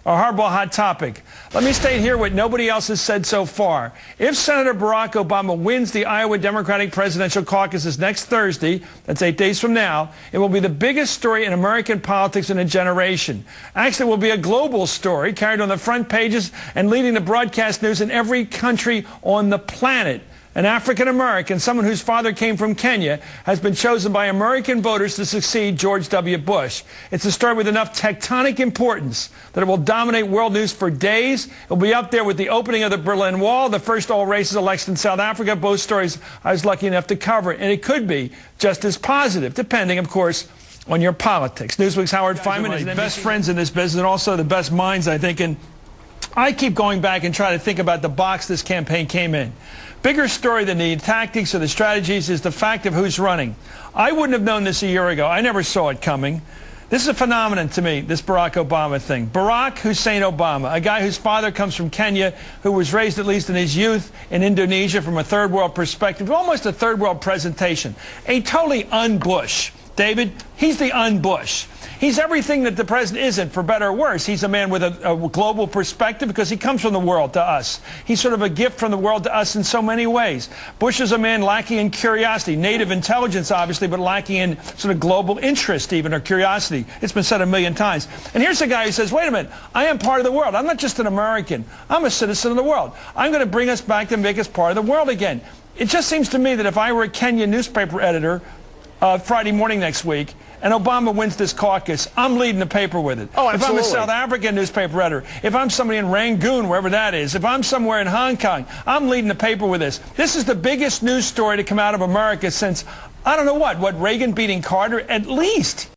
A horrible hot topic. Let me state here what nobody else has said so far. If Senator Barack Obama wins the Iowa Democratic Presidential Caucuses next Thursday, that's 8 days from now, it will be the biggest story in American politics in a generation. Actually, it will be a global story carried on the front pages and leading the broadcast news in every country on the planet. An African-American, someone whose father came from Kenya, has been chosen by American voters to succeed George W. Bush. It's a story with enough tectonic importance that it will dominate world news for days. It will be up there with the opening of the Berlin Wall, the first all-races election in South Africa, both stories I was lucky enough to cover. And it could be just as positive, depending, of course, on your politics. Newsweek's Howard Fineman is the best friends in this business and also the best minds, I think. And I keep going back and trying to think about the box this campaign came in. Bigger story than the tactics or the strategies is the fact of who's running. I wouldn't have known this a year ago. I never saw it coming. This is a phenomenon to me, this Barack Obama thing. Barack Hussein Obama, a guy whose father comes from Kenya, who was raised, at least in his youth, in Indonesia from a third world perspective, almost a third world presentation. A totally un-Bush. David, he's the un-Bush. He's everything that the president isn't, for better or worse. He's a man with a global perspective because he comes from the world to us. He's sort of a gift from the world to us in so many ways. Bush is a man lacking in curiosity, native intelligence, obviously, but lacking in sort of global interest even, or curiosity. It's been said a million times. And here's a guy who says, wait a minute, I am part of the world. I'm not just an American. I'm a citizen of the world. I'm going to bring us back to make us part of the world again. It just seems to me that if I were a Kenyan newspaper editor Friday morning next week, and Obama wins this caucus, I'm leading the paper with it. Oh, absolutely. If I'm a South African newspaper editor, if I'm somebody in Rangoon, wherever that is, if I'm somewhere in Hong Kong, I'm leading the paper with this. This is the biggest news story to come out of America since, I don't know what Reagan beating Carter, at least.